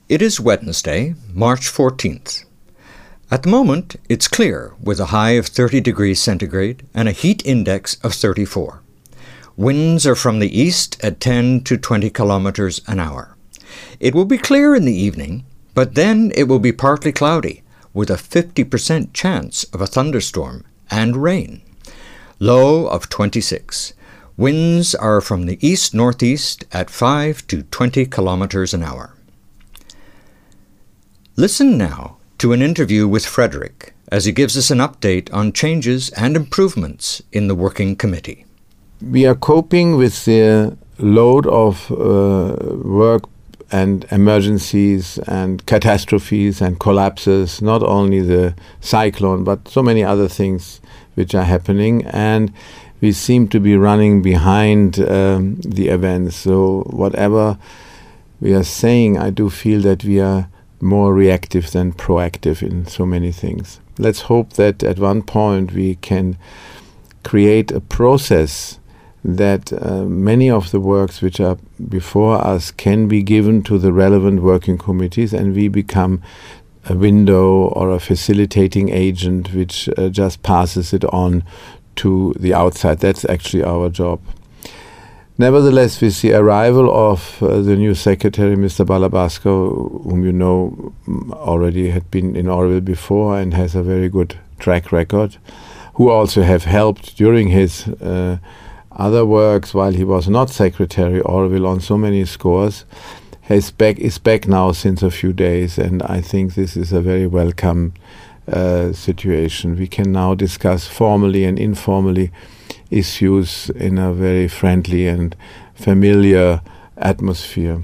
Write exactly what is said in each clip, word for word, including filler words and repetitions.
It is Wednesday, March fourteenth. At the moment, it's clear with a high of thirty degrees centigrade and a heat index of thirty-four. Winds are from the east at ten to twenty kilometers an hour. It will be clear in the evening, but then it will be partly cloudy with a fifty percent chance of a thunderstorm and rain. Low of twenty-six. Winds are from the east-northeast at five to twenty kilometers an hour. Listen now to an interview with Frederick as he gives us an update on changes and improvements in the Working Committee. We are coping with the load of uh, work and emergencies and catastrophes and collapses, not only the cyclone, but so many other things which are happening, and we seem to be running behind um, the events. So whatever we are saying, I do feel that we are more reactive than proactive in so many things. Let's hope that at one point we can create a process that uh, many of the works which are before us can be given to the relevant working committees, and we become a window or a facilitating agent which uh, just passes it on to the outside. That's actually our job. Nevertheless, with the arrival of uh, the new secretary, Mister Balabasko, whom you know already had been in Oroville before and has a very good track record, who also have helped during his uh, other works while he was not secretary Oroville on so many scores, has back, is back now since a few days, and I think this is a very welcome uh, situation. We can now discuss formally and informally issues in a very friendly and familiar atmosphere.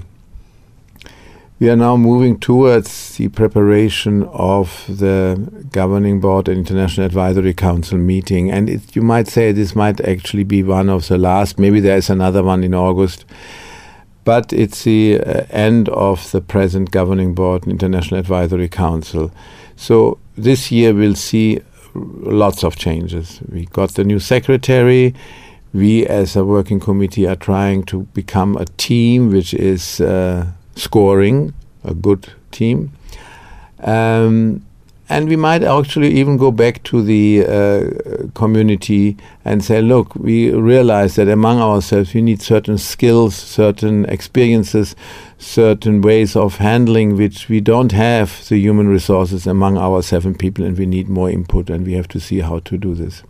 We are now moving towards the preparation of the Governing Board and International Advisory Council meeting, and it, you might say this might actually be one of the last. Maybe there is another one in August, but it's the uh, end of the present Governing Board and International Advisory Council. So this year we'll see lots of changes. We got the new secretary. We as a working committee are trying to become a team which is uh, scoring, a good team. Um, and we might actually even go back to the uh, community and say, look, we realize that among ourselves we need certain skills, certain experiences, certain ways of handling which we don't have the human resources among our seven people, and we need more input, and we have to see how to do this.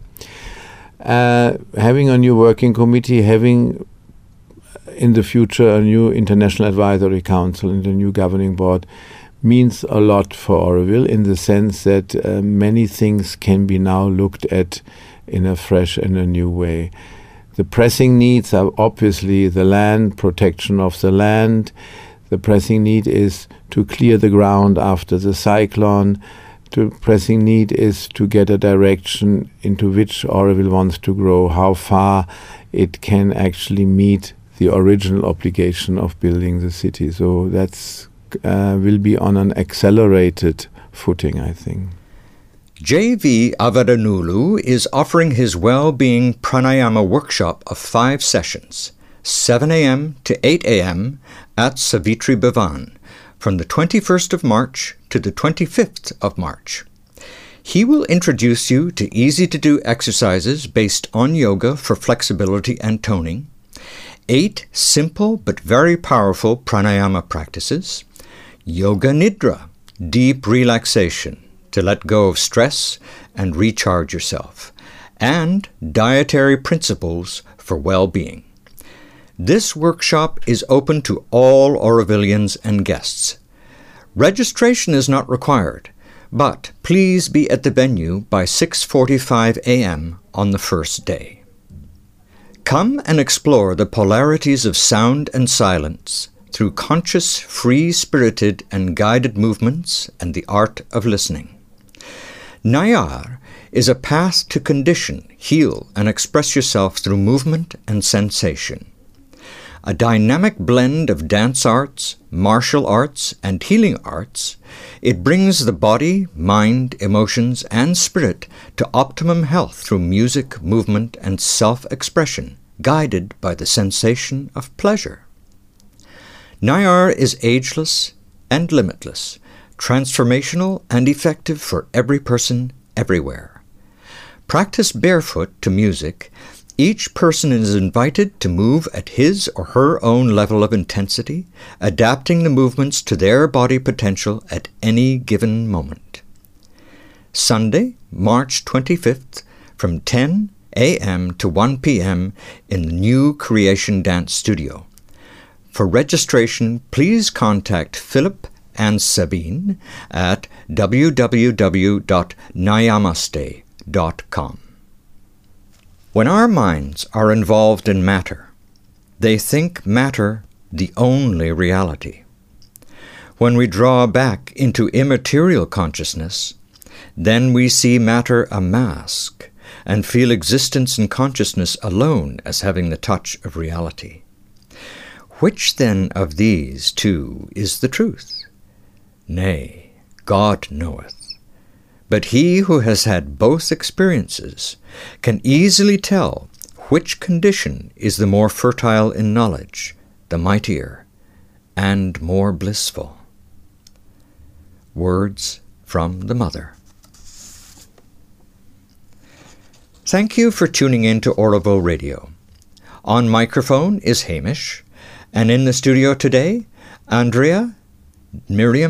Uh, having a new working committee, having in the future a new International Advisory Council and a new Governing Board means a lot for Oroville, in the sense that uh, many things can be now looked at in a fresh and a new way. The pressing needs are obviously the land, protection of the land. The pressing need is to clear the ground after the cyclone. The pressing need is to get a direction into which Oroville wants to grow, how far it can actually meet the original obligation of building the city. So that's uh, will be on an accelerated footing, I think. J V Avadanulu is offering his well-being pranayama workshop of five sessions, seven a.m. to eight a.m. at Savitri Bhavan, from the twenty-first of March to the twenty-fifth of March. He will introduce you to easy-to-do exercises based on yoga for flexibility and toning, eight simple but very powerful pranayama practices, yoga nidra, deep relaxation to let go of stress and recharge yourself, and dietary principles for well-being. This workshop is open to all Orovillians and guests. Registration is not required, but please be at the venue by six forty-five a.m. on the first day. Come and explore the polarities of sound and silence through conscious, free-spirited and guided movements and the art of listening. Nayar is a path to condition, heal, and express yourself through movement and sensation. A dynamic blend of dance arts, martial arts, and healing arts, it brings the body, mind, emotions, and spirit to optimum health through music, movement, and self-expression, guided by the sensation of pleasure. Nayar is ageless, and limitless, transformational and effective for every person, everywhere. Practiced barefoot to music, each person is invited to move at his or her own level of intensity, adapting the movements to their body potential at any given moment. Sunday, March twenty-fifth, from ten a.m. to one p.m. in the New Creation Dance Studio. For registration, please contact Philip and Sabine at w w w dot nayamaste dot com. When our minds are involved in matter, they think matter the only reality. When we draw back into immaterial consciousness, then we see matter a mask and feel existence and consciousness alone as having the touch of reality. Which then of these two is the truth? Nay, God knoweth. But he who has had both experiences can easily tell which condition is the more fertile in knowledge, the mightier, and more blissful. Words from the Mother. Thank you for tuning in to Orlovo Radio. On microphone is Hamish, and in the studio today, Andrea, Miriam,